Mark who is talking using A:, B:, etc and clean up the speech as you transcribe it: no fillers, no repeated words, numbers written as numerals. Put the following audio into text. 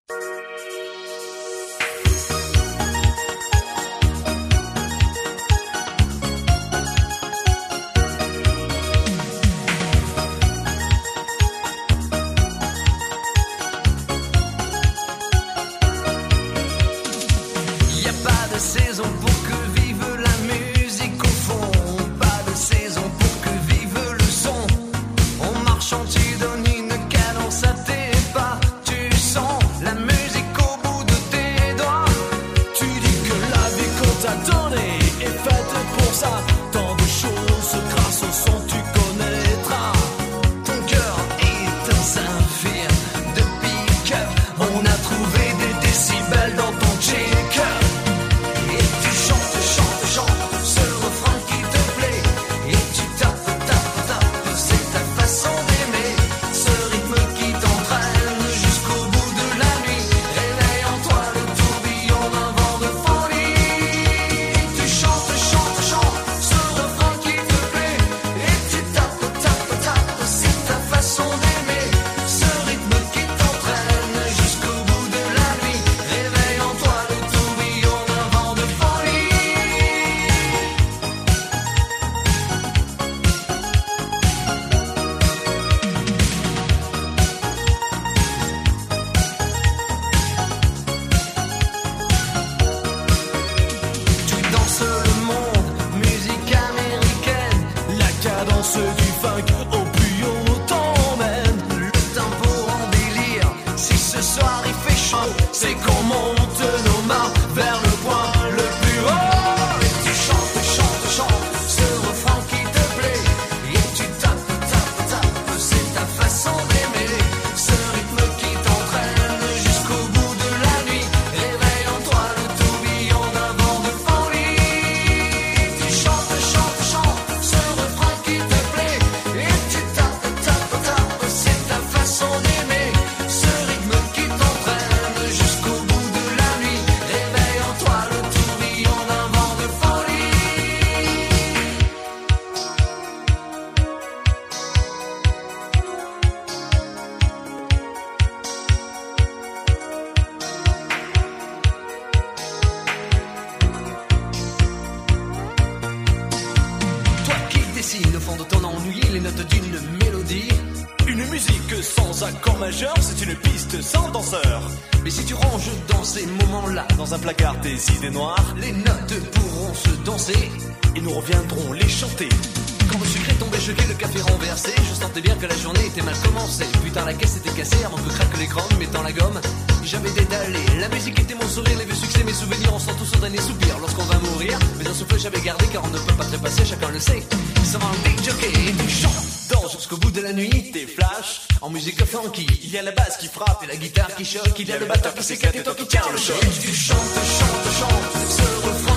A: Au fond de ton ennui, les notes d'une mélodie.
B: Une musique sans accord majeur, c'est une piste sans danseur.
A: Mais si tu ranges dans ces moments-là
B: dans un placard des idées noires,
A: les notes pourront se danser
B: et nous reviendrons les chanter.
A: Quand le sucré tombait gelé, le café renversé, je sentais bien que la journée était mal commencée. Putain, la caisse était cassée avant que craque l'écran, mettant la gomme. J'avais dédalé, la musique était mon sourire, les vieux succès, mes souvenirs, on sent tous au dernier soupir. Lorsqu'on va mourir, mais un souffle j'avais gardé, car on ne peut pas trépasser, chacun le sait. Ça va un big jockey et tu chantes, danses jusqu'au bout de la nuit,
B: tes flashs
A: en musique funky.
B: Il y a la basse qui frappe
A: et la guitare qui choque, il y a le batteur qui s'éclate et toi qui tiens le choc.
B: Tu chantes, chantes, chantes, ce refrain